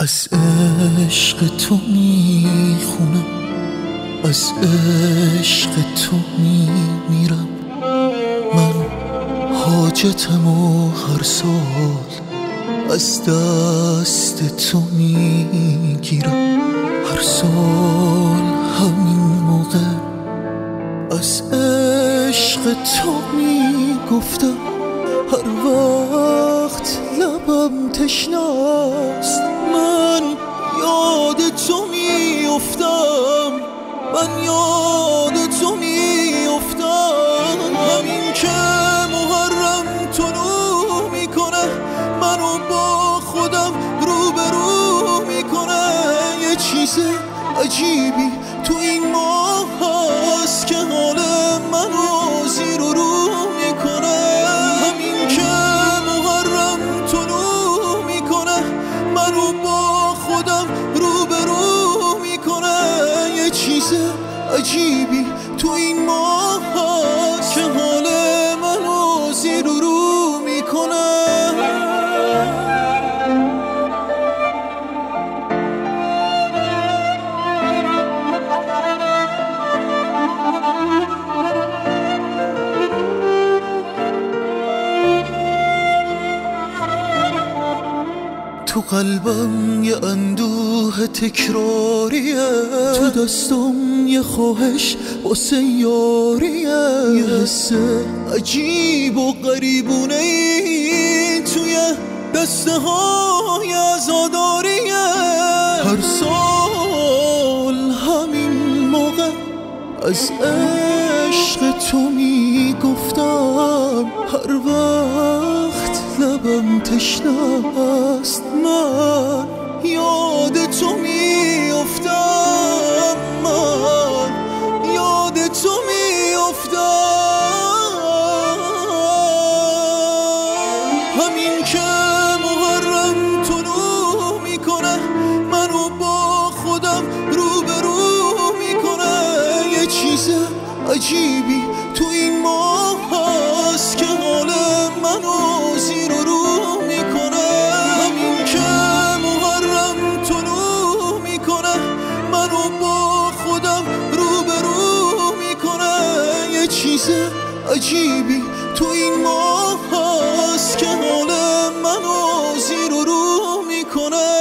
از عشق تو میخونم، از عشق تو میمیرم. من حاجتم و هر سال از دست تو میگیرم. هر سال همین موقع از عشق تو میگفتم. هر وقت لبم تشناست من یاد تو میافتم، من یاد تو میافتم. همین که محرم طلوع میکنه منو با خودم روبرو میکنه. یه چیز عجیبی تو این ماه هست که حال منو زیر و رو میکنه. همین که محرم طلوع میکنه منو با خودم روبرو میکنه. یه چیز عجیبی تو این ماه هست که حال منو زیر و رو میکنه. تو قلبم یه اندوه تکراریه، تو دستم یه خواهش واسه یاریه. یه حس عجیب و غریبونه ای توی دسته های عزاداریه. هر سال همین موقع از عشق تو میگفتم. هر وقت لبم تشناست من یاد تو میافتم، من یاد تو میافتم. همین که محرم طلوع میکنه منو با خودم روبرو میکنه. یه چیز عجیبی تو این ماه هست که حال منو زیر و رو میکنه. همین که محرم طلوع میکنه منو با خودم روبرو میکنه. یه چیز عجیبی تو این ماه هست که حال منو زیر و رو میکنه.